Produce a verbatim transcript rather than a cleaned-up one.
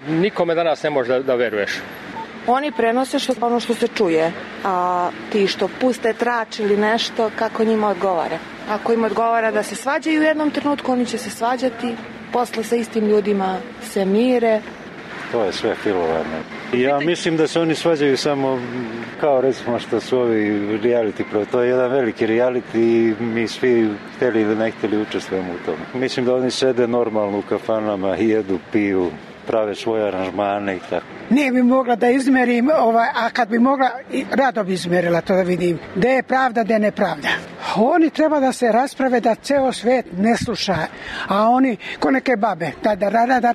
nikome danas ne možeš da, da veruješ. Oni prenose što, ono što se čuje, a ti što puste trač ili nešto, kako njima odgovara. Ako im odgovara da se svađaju u jednom trenutku, oni će se svađati, posle sa istim ljudima se mire. To je sve filovano. Ja mislim da se oni svađaju samo kao recimo što su ovi reality pro. To je jedan veliki reality i mi svi htjeli ili ne htjeli učestvujemo u tome. Mislim da oni sede normalno u kafanama, jedu, piju, prave svoje aranžmane i tako. Nije bi mogla da izmerim, ovaj, a kad bi mogla, rado bi izmerila to da vidim. Gde je pravda, gde je nepravda. Oni treba da se rasprave da ceo svet ne sluša, a oni ko neke babe. Da, da, da, da,